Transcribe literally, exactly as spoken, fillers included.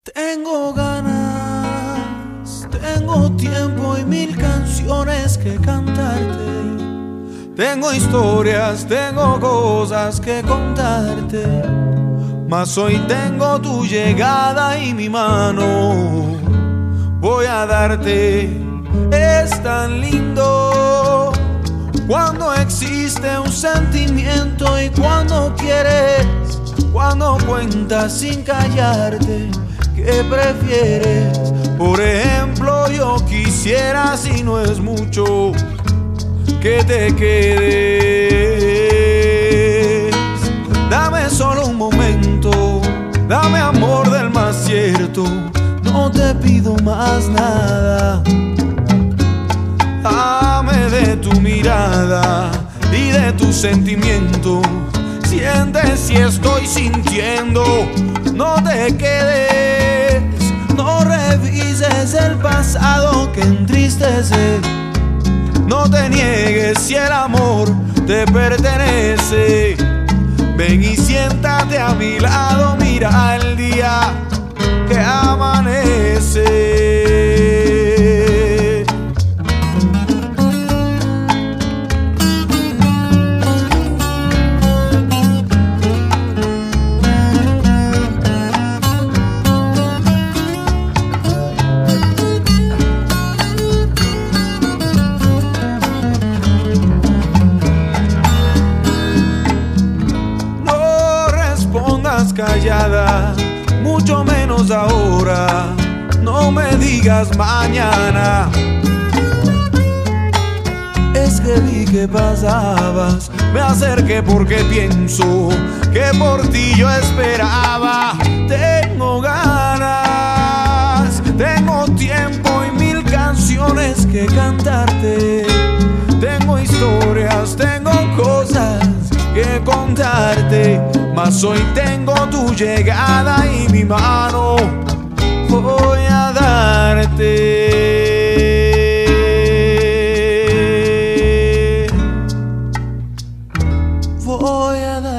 Tengo ganas, tengo tiempo y mil canciones que cantarte. Tengo historias, tengo cosas que contarte. Mas hoy tengo tu llegada y mi mano voy a darte. Es tan lindo cuando existe un sentimiento y cuando quieres, cuando cuentas sin callarte. ¿Qué prefieres? Por ejemplo, yo quisiera, si no es mucho, que te quedes. Dame solo un momento, dame amor del más cierto, no te pido más nada. Dame de tu mirada y de tu sentimiento. Siente si estoy sintiendo, no te quedes, no revises el pasado que entristece. No te niegues si el amor te pertenece. Ven y siéntate a mi lado, mira el día que amanece. Callada, mucho menos ahora, no me digas mañana. Es que vi que pasabas, me acerqué porque pienso que por ti yo esperaba. Tengo ganas, tengo tiempo y mil canciones que cantarte. Tengo historias, tengo cosas que contarte. Mas hoy tengo tu llegada y mi mano voy a darte. Voy a darte.